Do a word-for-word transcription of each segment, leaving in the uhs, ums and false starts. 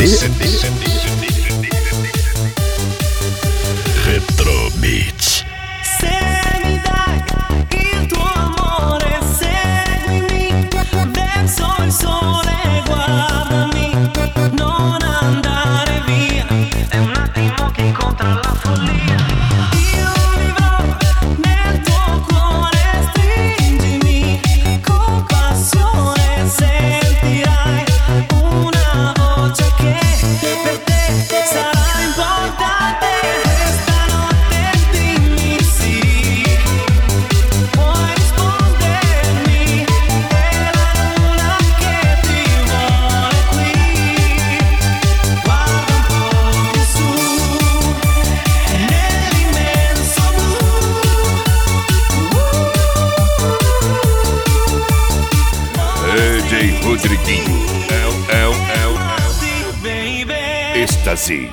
D. Retro Beach. Se mi dai il tuo amore, seguimi verso il sole, guardami, non andare via, è un attimo che incontra la follia. Io vivrò nel tuo cuore, stringimi con passione, sentirai una voce che per te sarà importante. Questa notte dimmi sì, puoi rispondermi, è la luna che ti vuole qui. Guarda un po' più su, nell'immenso blu. D J Rodriguinho. É o, é o, é o, é Baby. o Êxtase.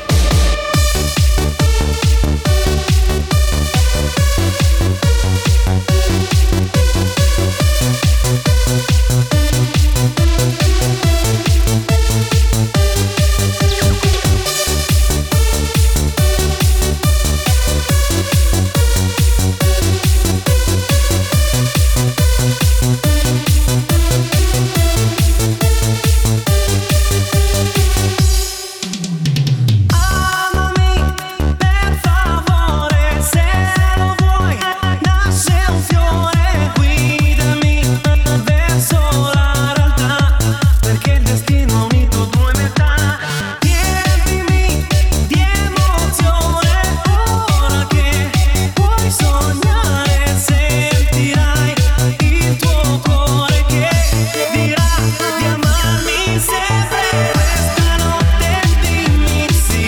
Amami, per favore, se lo vuoi, nasce un fiore, guidami verso la realtà, perché il destino ha unito due metà. Riempimi di emozione, ora che puoi sognare, sentirai il tuo cuore che dirà di amarmi sempre. Questa notte dimmi sì,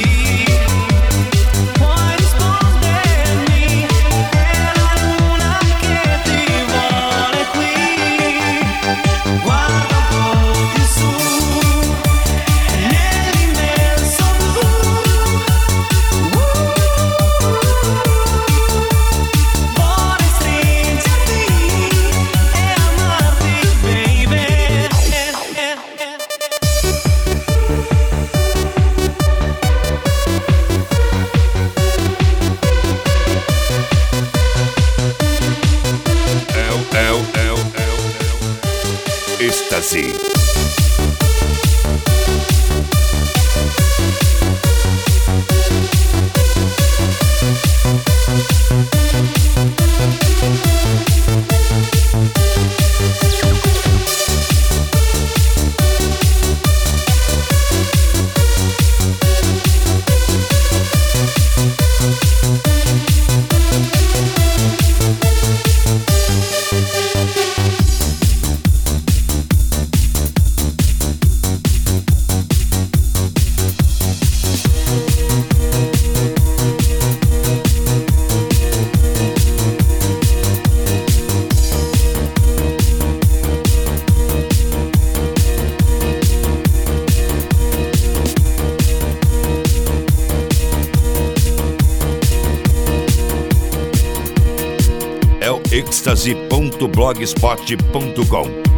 puoi rispondermi, è la luna che ti vuole qui. Guarda un po' più su, nell'immenso blu. Vorrei stringerti e amarti, baby. É o, é o, é o, é o, é o Êxtase. É o êxtase ponto blogspot ponto com.